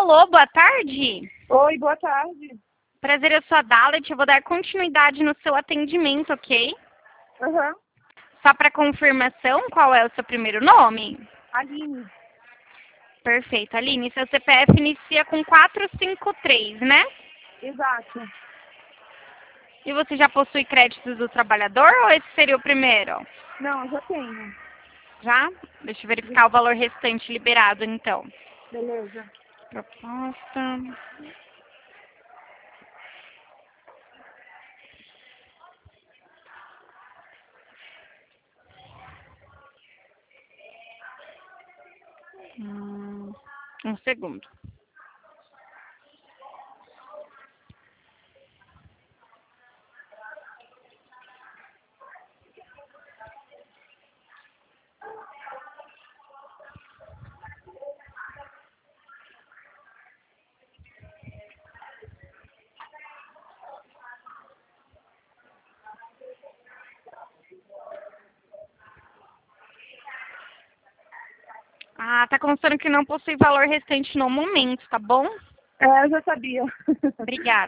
Alô, boa tarde. Oi, boa tarde. Prazer, eu sou a Dalet. Eu vou dar continuidade no seu atendimento, ok? Aham. Só para confirmação, qual é o seu primeiro nome? Aline. Perfeito, Aline. Seu CPF inicia com 453, né? Exato. E você já possui créditos do trabalhador ou esse seria o primeiro? Não, eu já tenho. Já? Deixa eu verificar o valor restante liberado, então. Beleza. Proposta. Um segundo. Ah, tá constando que não possui valor restante no momento, tá bom? É, eu já sabia. Obrigada.